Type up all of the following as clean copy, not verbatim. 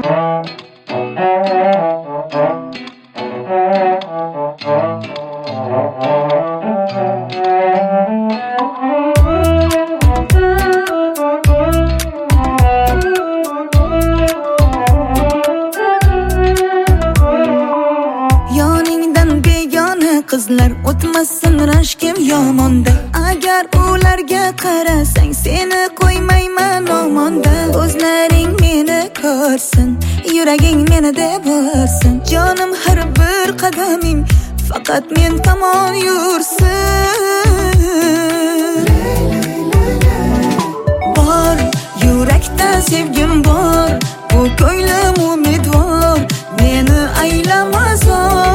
Qizlar o'tmasin rashkim yomonda. Agar ularga qarasang seni qo'ymayman omonda. Ko'zlaring meni ko'rsin, yuraging meni deb ursin. Jonim har bir qadaming faqat men tomon yursin. Bor yurakda sevgim bor, bu ko'nglim umidvor. Meni aylamas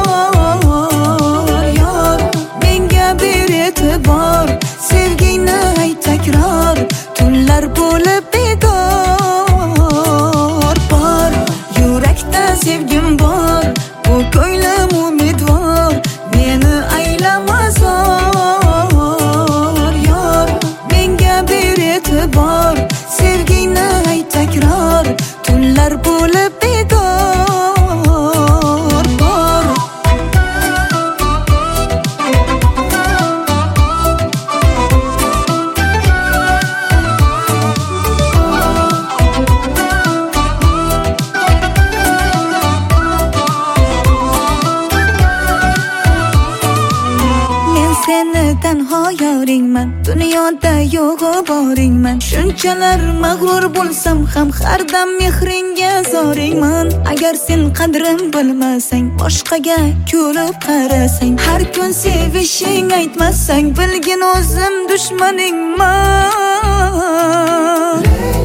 bor, sevgingni ayt takror, tunlar bo'lib bedor. Bor, yurakda sevgim bor, bu ko'nglim umidvor. Meni aylamas yor, menga ber e'tibor. Sevgingni ayt takror, tunlar bo'lib bedor. Seni tanho yoringman, dunyoda yo'g'i boringman. Shunchalar mag'rur bo'lsam ham har dam mehringga zoringman. Agar sen qadrim bilmasang, boshqaga kulib qarasang, har kun sevishing aytmasang, bilgin o'zim dushmaningman.